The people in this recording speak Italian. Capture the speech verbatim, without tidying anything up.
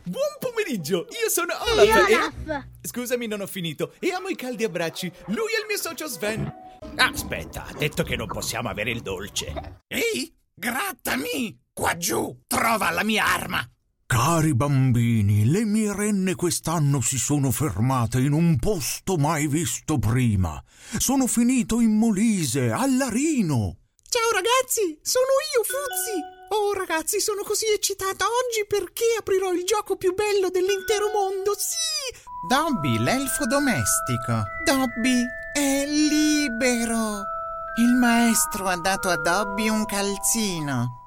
Buon pomeriggio, io sono Ehi, Olaf e... Olaf! Scusami, non ho finito. E amo i caldi abbracci. Lui è il mio socio Sven. Aspetta, ha detto che non possiamo avere il dolce. Ehi, grattami! Qua giù, trova la mia arma! Cari bambini, le mie renne quest'anno si sono fermate in un posto mai visto prima. Sono finito in Molise, a Larino. Ciao ragazzi, sono io, Fuzzi. Oh ragazzi, sono così eccitata oggi perché aprirò il gioco più bello dell'intero mondo, sì! Dobby, l'elfo domestico. Dobby è libero. Il maestro ha dato a Dobby un calzino.